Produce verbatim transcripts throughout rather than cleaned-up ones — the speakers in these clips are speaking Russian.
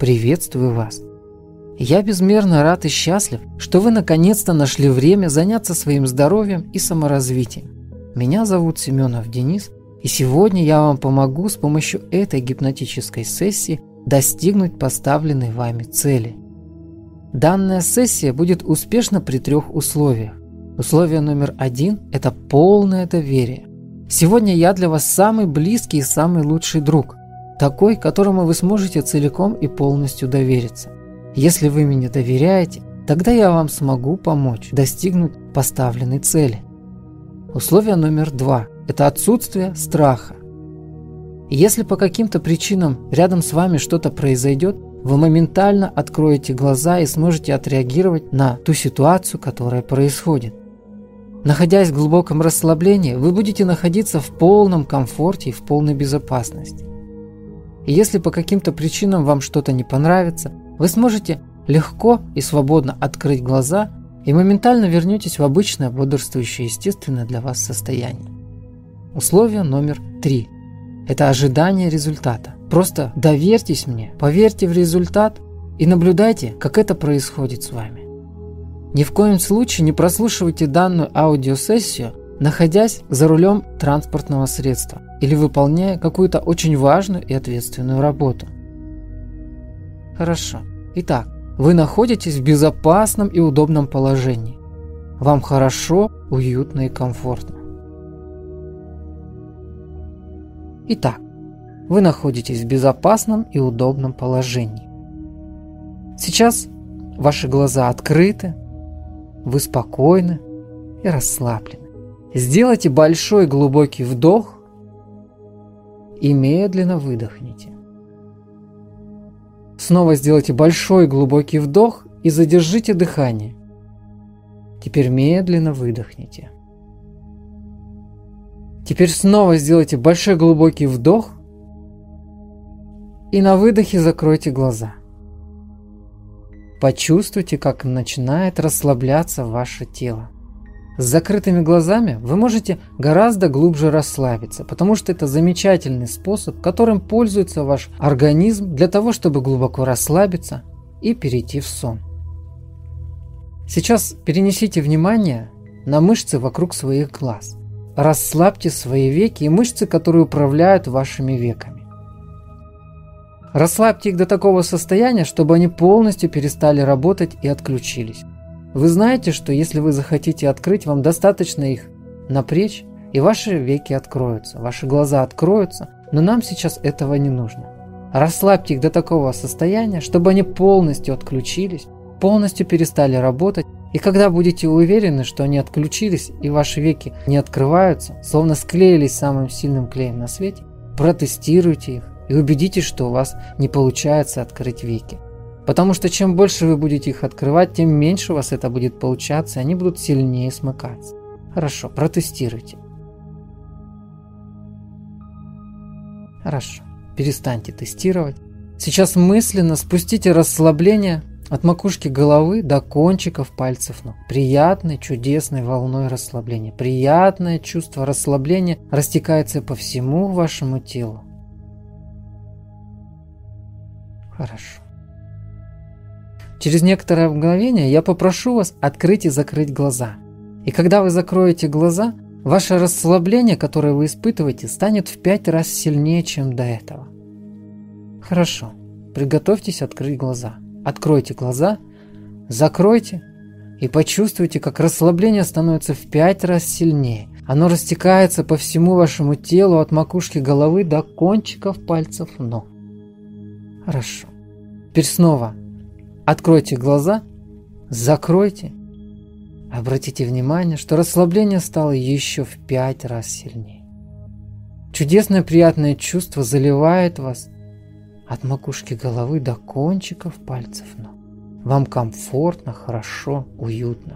приветствую вас. Я безмерно рад и счастлив, что вы наконец-то нашли время заняться своим здоровьем и саморазвитием. Меня зовут Семенов Денис, и сегодня я вам помогу с помощью этой гипнотической сессии достигнуть поставленной вами цели. Данная сессия будет успешна при трех условиях. Условие номер один – это полное доверие. Сегодня я для вас самый близкий и самый лучший друг, такой, которому вы сможете целиком и полностью довериться. Если вы мне доверяете, тогда я вам смогу помочь достигнуть поставленной цели. Условие номер два – это отсутствие страха. Если по каким-то причинам рядом с вами что-то произойдет, вы моментально откроете глаза и сможете отреагировать на ту ситуацию, которая происходит. Находясь в глубоком расслаблении, вы будете находиться в полном комфорте и в полной безопасности. И если по каким-то причинам вам что-то не понравится, вы сможете легко и свободно открыть глаза и моментально вернетесь в обычное, бодрствующее, естественное для вас состояние. Условие номер три – это ожидание результата. Просто доверьтесь мне, поверьте в результат и наблюдайте, как это происходит с вами. Ни в коем случае не прослушивайте данную аудиосессию, находясь за рулем транспортного средства или выполняя какую-то очень важную и ответственную работу. Хорошо. Итак, вы находитесь в безопасном и удобном положении. Вам хорошо, уютно и комфортно. Итак, вы находитесь в безопасном и удобном положении. Сейчас ваши глаза открыты, вы спокойны и расслаблены. Сделайте большой глубокий вдох и медленно выдохните. Снова сделайте большой глубокий вдох и задержите дыхание. Теперь медленно выдохните. Теперь снова сделайте большой глубокий вдох и на выдохе закройте глаза. Почувствуйте, как начинает расслабляться ваше тело. С закрытыми глазами вы можете гораздо глубже расслабиться, потому что это замечательный способ, которым пользуется ваш организм для того, чтобы глубоко расслабиться и перейти в сон. Сейчас перенесите внимание на мышцы вокруг своих глаз. Расслабьте свои веки и мышцы, которые управляют вашими веками. Расслабьте их до такого состояния, чтобы они полностью перестали работать и отключились. Вы знаете, что если вы захотите открыть, вам достаточно их напрячь, и ваши веки откроются, ваши глаза откроются, но нам сейчас этого не нужно. Расслабьте их до такого состояния, чтобы они полностью отключились, полностью перестали работать, и когда будете уверены, что они отключились и ваши веки не открываются, словно склеились самым сильным клеем на свете, протестируйте их и убедитесь, что у вас не получается открыть веки. Потому что чем больше вы будете их открывать, тем меньше у вас это будет получаться, и они будут сильнее смыкаться. Хорошо, протестируйте. Хорошо, перестаньте тестировать. Сейчас мысленно спустите расслабление от макушки головы до кончиков пальцев ног. Приятной, чудесной волной расслабления. Приятное чувство расслабления растекается по всему вашему телу. Хорошо. Через некоторое мгновение я попрошу вас открыть и закрыть глаза. И когда вы закроете глаза, ваше расслабление, которое вы испытываете, станет в пять раз сильнее, чем до этого. Хорошо. Приготовьтесь открыть глаза. Откройте глаза, закройте и почувствуйте, как расслабление становится в пять раз сильнее. Оно растекается по всему вашему телу от макушки головы до кончиков пальцев ног. Хорошо. Теперь снова откройте глаза, закройте. Обратите внимание, что расслабление стало еще в пять раз сильнее. Чудесное приятное чувство заливает вас от макушки головы до кончиков пальцев ног. Вам комфортно, хорошо, уютно.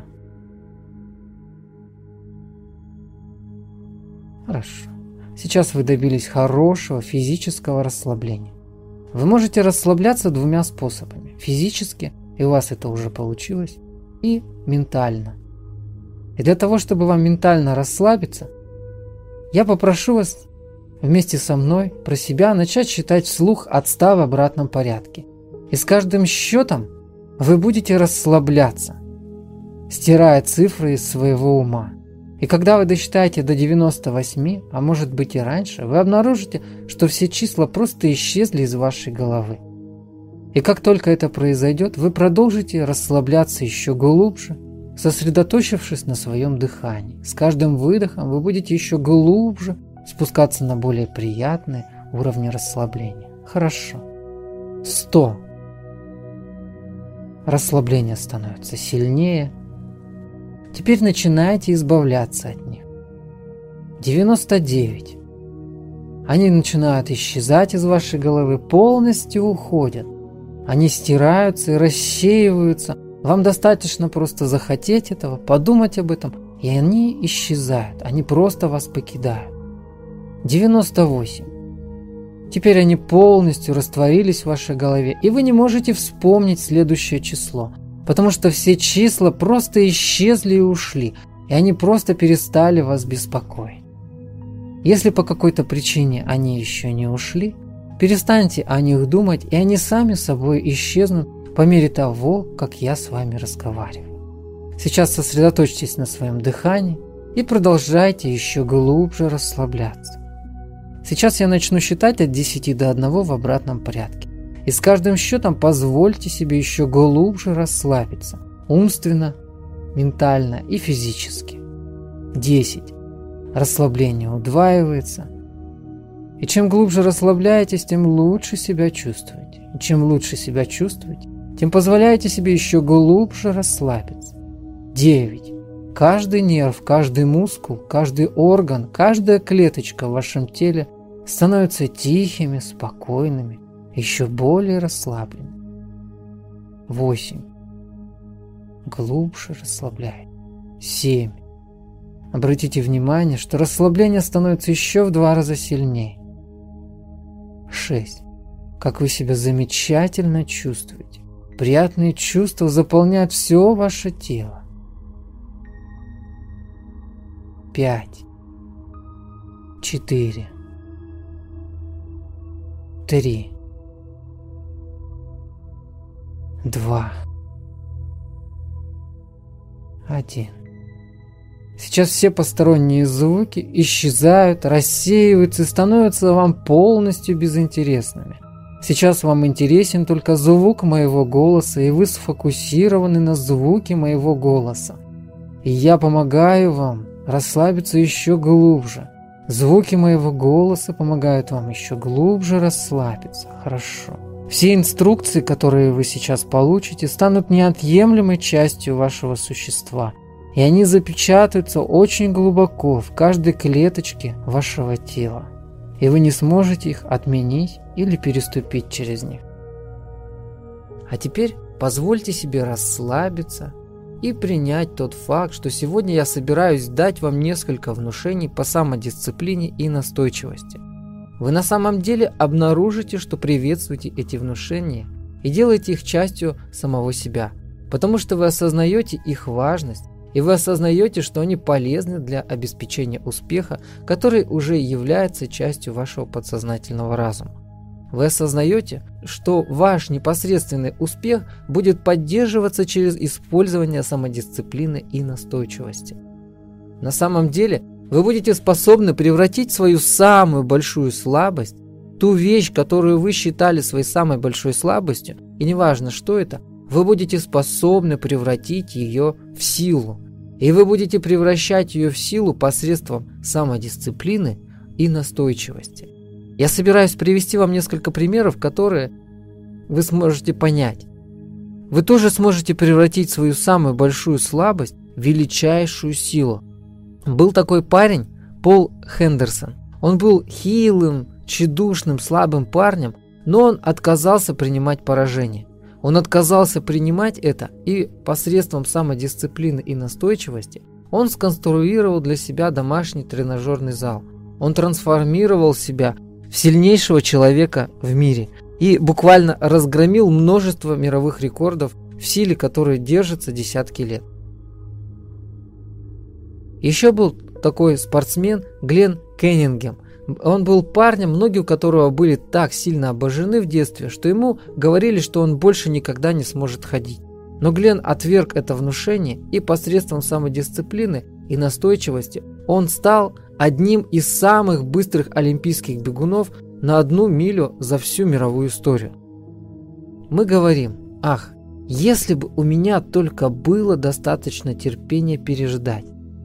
Хорошо. Сейчас вы добились хорошего физического расслабления. Вы можете расслабляться двумя способами. Физически, и у вас это уже получилось, и ментально. И для того, чтобы вам ментально расслабиться, я попрошу вас вместе со мной про себя начать считать вслух от ста в обратном порядке. И с каждым счетом вы будете расслабляться, стирая цифры из своего ума. И когда вы досчитаете до девяноста восьми, а может быть и раньше, вы обнаружите, что все числа просто исчезли из вашей головы. И как только это произойдет, вы продолжите расслабляться еще глубже, сосредоточившись на своем дыхании. С каждым выдохом вы будете еще глубже спускаться на более приятные уровни расслабления. Хорошо. сто. Расслабление становится сильнее. Теперь начинайте избавляться от них. девяносто девять. Они начинают исчезать из вашей головы, полностью уходят. Они стираются и рассеиваются. Вам достаточно просто захотеть этого, подумать об этом, и они исчезают. Они просто вас покидают. девяносто восемь. Теперь они полностью растворились в вашей голове, и вы не можете вспомнить следующее число, потому что все числа просто исчезли и ушли, и они просто перестали вас беспокоить. Если по какой-то причине они еще не ушли, перестаньте о них думать, и они сами собой исчезнут по мере того, как я с вами разговариваю. Сейчас сосредоточьтесь на своем дыхании и продолжайте еще глубже расслабляться. Сейчас я начну считать от десяти до одного в обратном порядке. И с каждым счетом позвольте себе еще глубже расслабиться. Умственно, ментально и физически. десять. Расслабление удваивается. И чем глубже расслабляетесь, тем лучше себя чувствуете. И чем лучше себя чувствуете, тем позволяете себе еще глубже расслабиться. девять. Каждый нерв, каждый мускул, каждый орган, каждая клеточка в вашем теле становятся тихими, спокойными, еще более расслабленными. восемь. Глубже расслабляйтесь. семь. Обратите внимание, что расслабление становится еще в два раза сильнее. шесть. Как вы себя замечательно чувствуете. Приятные чувства заполняют все ваше тело. пять. четыре. три. два. один. Сейчас все посторонние звуки исчезают, рассеиваются и становятся вам полностью безинтересными. Сейчас вам интересен только звук моего голоса, и вы сфокусированы на звуке моего голоса. И я помогаю вам расслабиться еще глубже. Звуки моего голоса помогают вам еще глубже расслабиться. Хорошо. Все инструкции, которые вы сейчас получите, станут неотъемлемой частью вашего существа. И они запечатаются очень глубоко в каждой клеточке вашего тела. И вы не сможете их отменить или переступить через них. А теперь позвольте себе расслабиться и принять тот факт, что сегодня я собираюсь дать вам несколько внушений по самодисциплине и настойчивости. Вы на самом деле обнаружите, что приветствуете эти внушения и делаете их частью самого себя, потому что вы осознаете их важность, и вы осознаете, что они полезны для обеспечения успеха, который уже является частью вашего подсознательного разума. Вы осознаете, что ваш непосредственный успех будет поддерживаться через использование самодисциплины и настойчивости. На самом деле, вы будете способны превратить свою самую большую слабость, ту вещь, которую вы считали своей самой большой слабостью, и неважно, что это, вы будете способны превратить ее в силу. И вы будете превращать ее в силу посредством самодисциплины и настойчивости. Я собираюсь привести вам несколько примеров, которые вы сможете понять. Вы тоже сможете превратить свою самую большую слабость в величайшую силу. Был такой парень, Пол Хендерсон. Он был хилым, тщедушным, слабым парнем, но он отказался принимать поражение. Он отказался принимать это, и посредством самодисциплины и настойчивости он сконструировал для себя домашний тренажерный зал. Он трансформировал себя в сильнейшего человека в мире и буквально разгромил множество мировых рекордов в силе, которые держатся десятки лет. Еще был такой спортсмен Глен Кеннингем, Он был парнем, ноги у которого были так сильно обожжены в детстве, что ему говорили, что он больше никогда не сможет ходить. Но Глен отверг это внушение, и посредством самодисциплины и настойчивости он стал одним из самых быстрых олимпийских бегунов на одну милю за всю мировую историю. Мы говорим: ах, если бы у меня только было достаточно терпения переждать.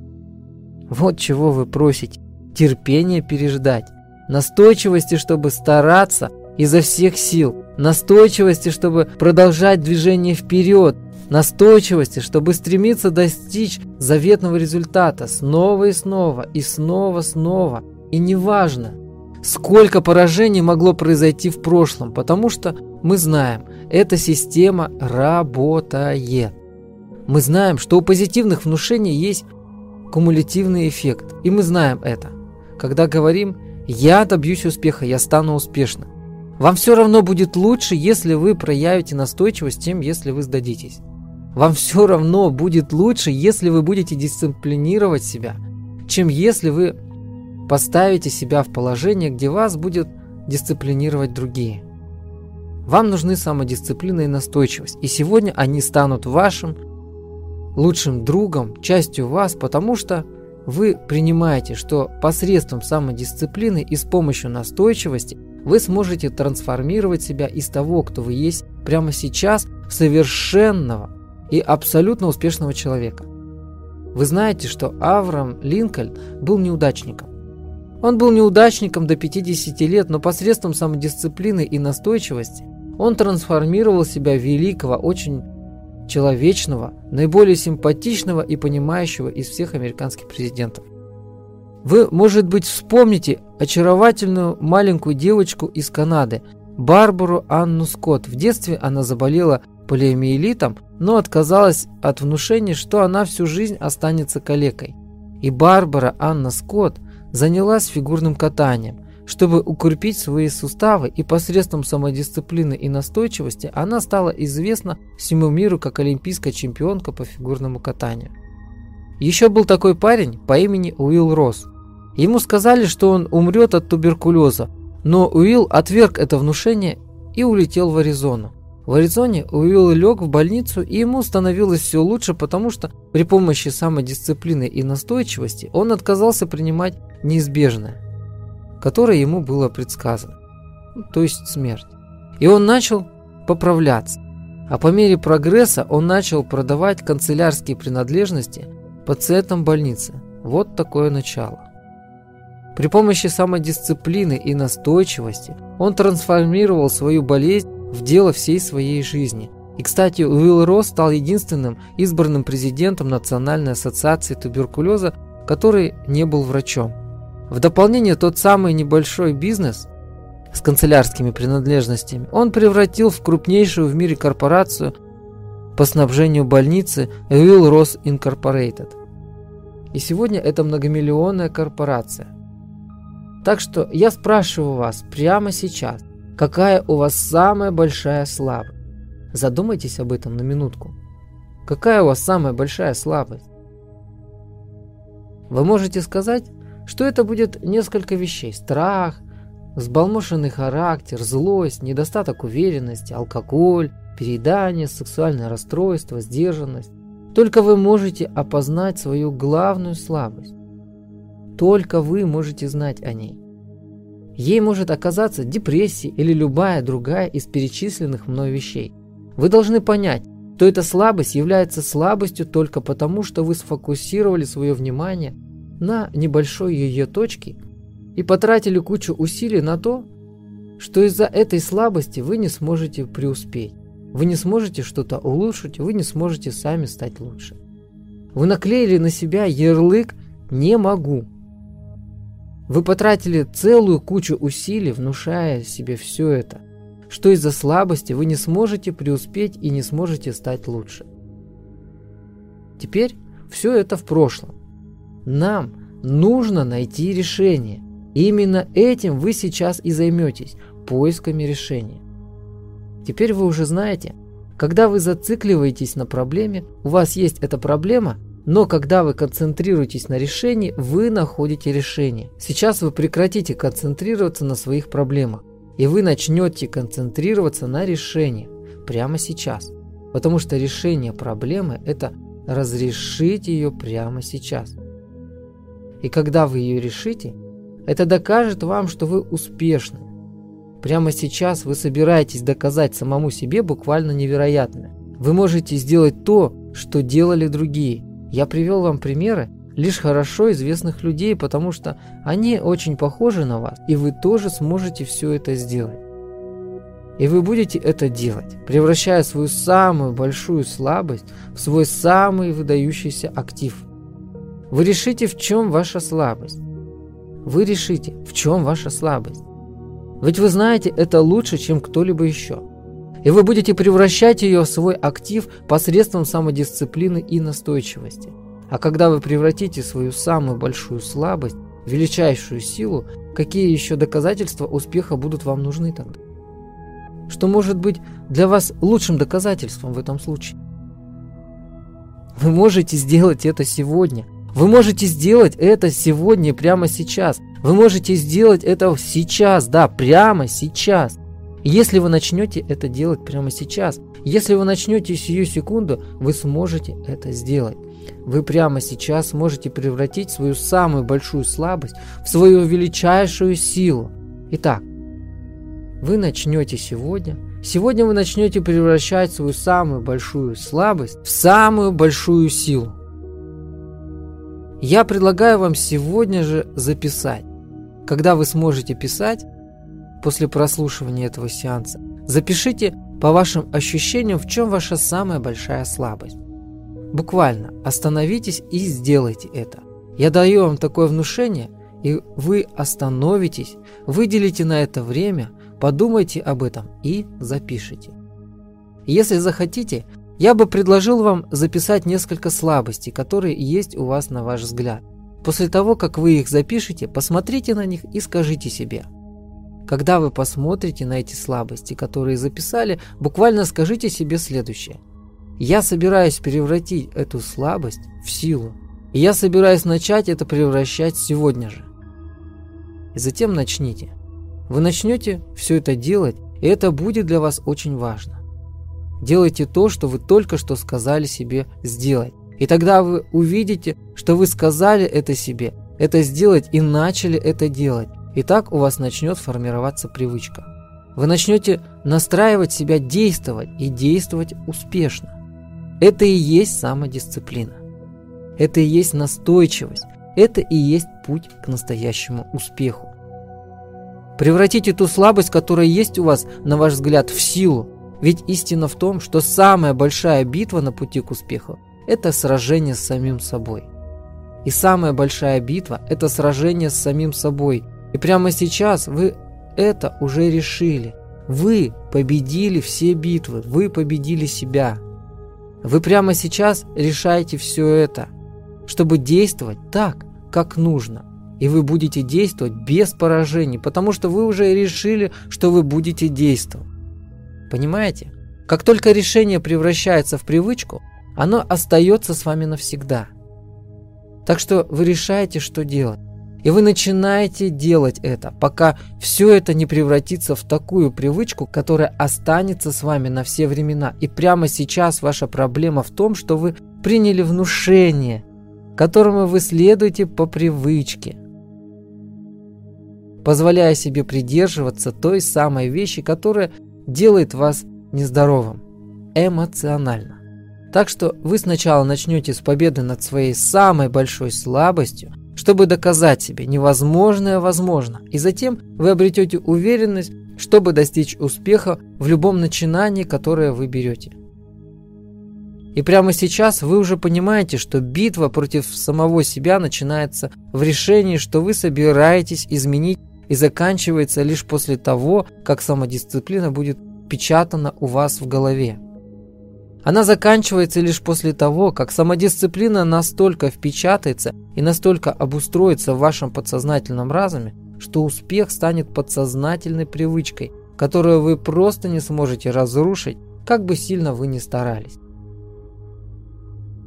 Вот чего вы просите: терпение переждать, настойчивости, чтобы стараться изо всех сил, настойчивости, чтобы продолжать движение вперед, настойчивости, чтобы стремиться достичь заветного результата снова и снова, и снова снова. И неважно, сколько поражений могло произойти в прошлом, потому что мы знаем, эта система работает. Мы знаем, что у позитивных внушений есть кумулятивный эффект, и мы знаем это. Когда говорим: «Я добьюсь успеха, я стану успешным», вам все равно будет лучше, если вы проявите настойчивость, чем если вы сдадитесь. Вам все равно будет лучше, если вы будете дисциплинировать себя, чем если вы поставите себя в положение, где вас будут дисциплинировать другие. Вам нужны самодисциплина и настойчивость, и сегодня они станут вашим лучшим другом, частью вас, потому что вы принимаете, что посредством самодисциплины и с помощью настойчивости вы сможете трансформировать себя из того, кто вы есть прямо сейчас, в совершенного и абсолютно успешного человека. Вы знаете, что Авраам Линкольн был неудачником. Он был неудачником до пятидесяти лет, но посредством самодисциплины и настойчивости он трансформировал себя в великого, очень человечного, наиболее симпатичного и понимающего из всех американских президентов. Вы, может быть, вспомните очаровательную маленькую девочку из Канады, Барбару Анну Скотт. В детстве она заболела полиомиелитом, но отказалась от внушения, что она всю жизнь останется калекой. И Барбара Анна Скотт занялась фигурным катанием, чтобы укрепить свои суставы, и посредством самодисциплины и настойчивости она стала известна всему миру как олимпийская чемпионка по фигурному катанию. Еще был такой парень по имени Уилл Росс. Ему сказали, что он умрет от туберкулеза, но Уилл отверг это внушение и улетел в Аризону. В Аризоне Уилл лег в больницу, и ему становилось все лучше, потому что при помощи самодисциплины и настойчивости он отказался принимать неизбежное, которое ему было предсказано, то есть смерть. И он начал поправляться. А по мере прогресса он начал продавать канцелярские принадлежности пациентам больницы. Вот такое начало. При помощи самодисциплины и настойчивости он трансформировал свою болезнь в дело всей своей жизни. И, кстати, Уилл Росс стал единственным избранным президентом Национальной ассоциации туберкулеза, который не был врачом. В дополнение, тот самый небольшой бизнес с канцелярскими принадлежностями он превратил в крупнейшую в мире корпорацию по снабжению больницы Уилл Росс Инкорпорейтед. И сегодня это многомиллионная корпорация. Так что я спрашиваю вас прямо сейчас, какая у вас самая большая слабость? Задумайтесь об этом на минутку. Какая у вас самая большая слабость? Вы можете сказать, что это будет несколько вещей: страх, взбалмошенный характер, злость, недостаток уверенности, алкоголь, переедание, сексуальное расстройство, сдержанность. Только вы можете опознать свою главную слабость. Только вы можете знать о ней. Ей может оказаться депрессия или любая другая из перечисленных мной вещей. Вы должны понять, что эта слабость является слабостью только потому, что вы сфокусировали свое внимание на небольшой ее точке и потратили кучу усилий на то, что из-за этой слабости вы не сможете преуспеть. Вы не сможете что-то улучшить, вы не сможете сами стать лучше. Вы наклеили на себя ярлык «не могу». Вы потратили целую кучу усилий, внушая себе все это, что из-за слабости вы не сможете преуспеть и не сможете стать лучше. Теперь все это в прошлом. Нам нужно найти решение. И именно этим вы сейчас и займетесь, поисками решения. Теперь вы уже знаете, когда вы зацикливаетесь на проблеме, у вас есть эта проблема, Но когда вы концентрируетесь на решении, вы находите решение. Сейчас вы прекратите концентрироваться на своих проблемах, и вы начнете концентрироваться на решении прямо сейчас. Потому что решение проблемы – это разрешить ее прямо сейчас. И когда вы ее решите, это докажет вам, что вы успешны. Прямо сейчас вы собираетесь доказать самому себе буквально невероятное. Вы можете сделать то, что делали другие. Я привел вам примеры лишь хорошо известных людей, потому что они очень похожи на вас, и вы тоже сможете все это сделать. И вы будете это делать, превращая свою самую большую слабость в свой самый выдающийся актив. Вы решите, в чем ваша слабость. Вы решите, в чем ваша слабость. Ведь вы знаете это лучше, чем кто-либо еще. И вы будете превращать ее в свой актив посредством самодисциплины и настойчивости. А когда вы превратите свою самую большую слабость в величайшую силу, какие еще доказательства успеха будут вам нужны тогда? Что может быть для вас лучшим доказательством в этом случае? Вы можете сделать это сегодня. Вы можете сделать это сегодня, прямо сейчас. Вы можете сделать это сейчас, да, прямо сейчас. И если вы начнете это делать прямо сейчас, если вы начнете сию секунду, вы сможете это сделать. Вы прямо сейчас сможете превратить свою самую большую слабость в свою величайшую силу. Итак, вы начнете сегодня, сегодня вы начнете превращать свою самую большую слабость в самую большую силу. Я предлагаю вам сегодня же записать. Когда вы сможете писать, после прослушивания этого сеанса, запишите по вашим ощущениям, в чем ваша самая большая слабость. Буквально остановитесь и сделайте это. Я даю вам такое внушение, и вы остановитесь, выделите на это время, подумайте об этом и запишите. Если захотите, я бы предложил вам записать несколько слабостей, которые есть у вас на ваш взгляд. После того, как вы их запишете, посмотрите на них и скажите себе. Когда вы посмотрите на эти слабости, которые записали, буквально скажите себе следующее. Я собираюсь превратить эту слабость в силу, и я собираюсь начать это превращать сегодня же. И затем начните. Вы начнете все это делать, и это будет для вас очень важно. Делайте то, что вы только что сказали себе сделать. И тогда вы увидите, что вы сказали это себе, это сделать и начали это делать. И так у вас начнет формироваться привычка. Вы начнете настраивать себя действовать и действовать успешно. Это и есть самодисциплина. Это и есть настойчивость. Это и есть путь к настоящему успеху. Превратите ту слабость, которая есть у вас, на ваш взгляд, в силу. Ведь истина в том, что самая большая битва на пути к успеху – это сражение с самим собой. И самая большая битва – это сражение с самим собой. И прямо сейчас вы это уже решили. Вы победили все битвы, вы победили себя. Вы прямо сейчас решаете все это, чтобы действовать так, как нужно. И вы будете действовать без поражений, потому что вы уже решили, что вы будете действовать. Понимаете? Как только решение превращается в привычку, оно остается с вами навсегда. Так что вы решаете, что делать. И вы начинаете делать это, пока все это не превратится в такую привычку, которая останется с вами на все времена. И прямо сейчас ваша проблема в том, что вы приняли внушение, которому вы следуете по привычке, позволяя себе придерживаться той самой вещи, которая делает вас нездоровым, эмоционально. Так что вы сначала начнете с победы над своей самой большой слабостью, чтобы доказать себе невозможное возможно, и затем вы обретете уверенность, чтобы достичь успеха в любом начинании, которое вы берете. И прямо сейчас вы уже понимаете, что битва против самого себя начинается в решении, что вы собираетесь изменить, и заканчивается лишь после того, как самодисциплина будет впечатана у вас в голове. Она заканчивается лишь после того, как самодисциплина настолько впечатается и настолько обустроится в вашем подсознательном разуме, что успех станет подсознательной привычкой, которую вы просто не сможете разрушить, как бы сильно вы ни старались.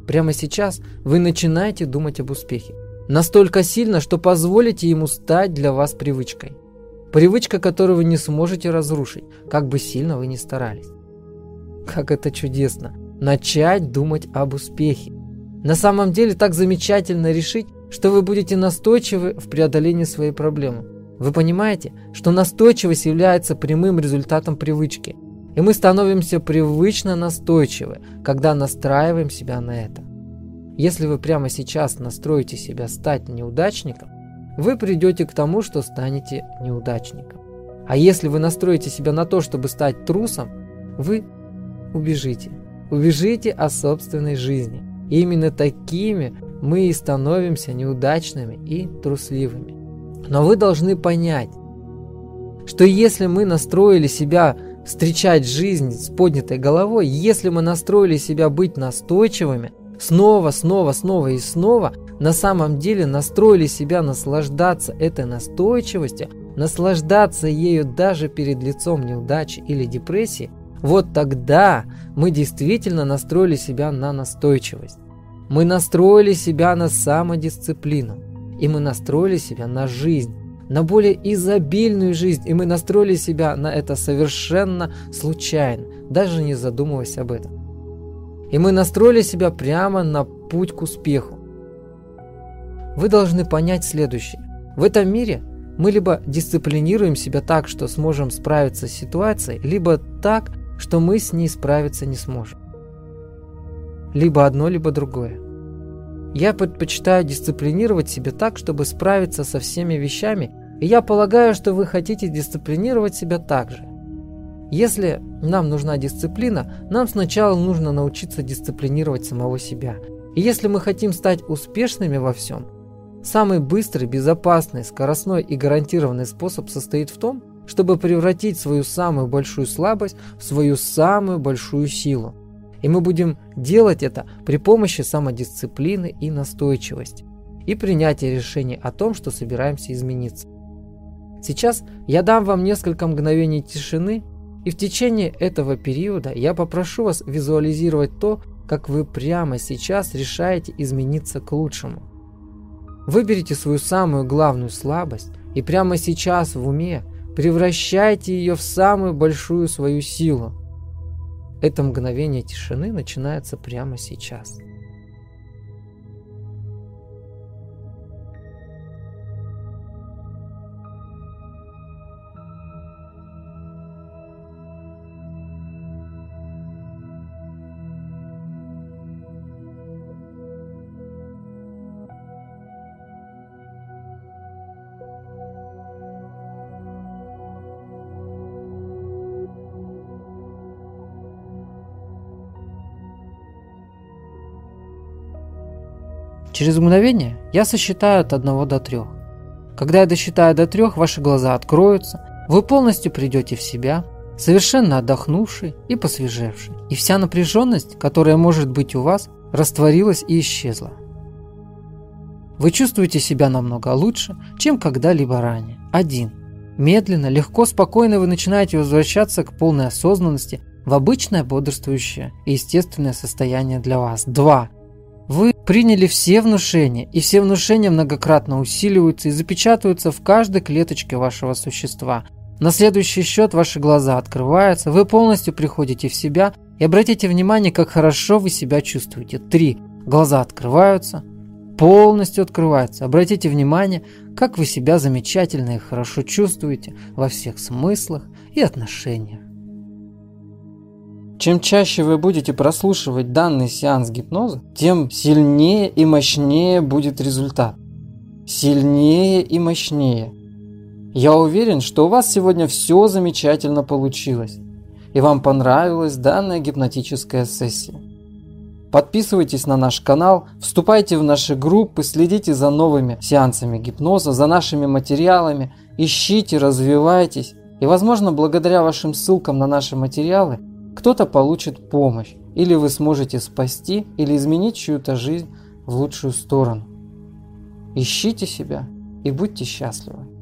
Прямо сейчас вы начинаете думать об успехе. Настолько сильно, что позволите ему стать для вас привычкой. Привычка, которую вы не сможете разрушить, как бы сильно вы ни старались. Как это чудесно! Начать думать об успехе. На самом деле так замечательно решить, что вы будете настойчивы в преодолении своей проблемы. Вы понимаете, что настойчивость является прямым результатом привычки. И мы становимся привычно настойчивы, когда настраиваем себя на это. Если вы прямо сейчас настроите себя стать неудачником, вы придете к тому, что станете неудачником. А если вы настроите себя на то, чтобы стать трусом, вы убежите. Убежите от собственной жизни. И именно такими мы и становимся неудачными и трусливыми. Но вы должны понять, что если мы настроили себя встречать жизнь с поднятой головой, если мы настроили себя быть настойчивыми, снова, снова, снова и снова, на самом деле настроили себя наслаждаться этой настойчивостью, наслаждаться ею даже перед лицом неудачи или депрессии, вот тогда мы действительно настроили себя на настойчивость. Мы настроили себя на самодисциплину. И мы настроили себя на жизнь, на более изобильную жизнь. И мы настроили себя на это совершенно случайно, даже не задумываясь об этом. И мы настроили себя прямо на путь к успеху. Вы должны понять следующее. В этом мире мы либо дисциплинируем себя так, что сможем справиться с ситуацией, либо так, что мы с ней справиться не сможем. Либо одно, либо другое. Я предпочитаю дисциплинировать себя так, чтобы справиться со всеми вещами, и я полагаю, что вы хотите дисциплинировать себя так же. Если нам нужна дисциплина, нам сначала нужно научиться дисциплинировать самого себя. И если мы хотим стать успешными во всем, самый быстрый, безопасный, скоростной и гарантированный способ состоит в том, чтобы превратить свою самую большую слабость в свою самую большую силу. И мы будем делать это при помощи самодисциплины и настойчивости, и принятия решений о том, что собираемся измениться. Сейчас я дам вам несколько мгновений тишины, и в течение этого периода я попрошу вас визуализировать то, как вы прямо сейчас решаете измениться к лучшему. Выберите свою самую главную слабость и прямо сейчас в уме превращайте ее в самую большую свою силу. Это мгновение тишины начинается прямо сейчас. Через мгновение я сосчитаю от одного до трех. Когда я досчитаю до трех, ваши глаза откроются, вы полностью придете в себя, совершенно отдохнувший и посвежевший. И вся напряженность, которая может быть у вас, растворилась и исчезла. Вы чувствуете себя намного лучше, чем когда-либо ранее. Один. Медленно, легко, спокойно вы начинаете возвращаться к полной осознанности в обычное бодрствующее и естественное состояние для вас. Два. Вы приняли все внушения, и все внушения многократно усиливаются и запечатываются в каждой клеточке вашего существа. На следующий счет ваши глаза открываются, вы полностью приходите в себя и обратите внимание, как хорошо вы себя чувствуете. Три. Глаза открываются, полностью открываются. Обратите внимание, как вы себя замечательно и хорошо чувствуете во всех смыслах и отношениях. Чем чаще вы будете прослушивать данный сеанс гипноза, тем сильнее и мощнее будет результат. Сильнее и мощнее. Я уверен, что у вас сегодня все замечательно получилось, и вам понравилась данная гипнотическая сессия. Подписывайтесь на наш канал, вступайте в наши группы, следите за новыми сеансами гипноза, за нашими материалами, ищите, развивайтесь, и, возможно, благодаря вашим ссылкам на наши материалы, кто-то получит помощь, или вы сможете спасти или изменить чью-то жизнь в лучшую сторону. Ищите себя и будьте счастливы.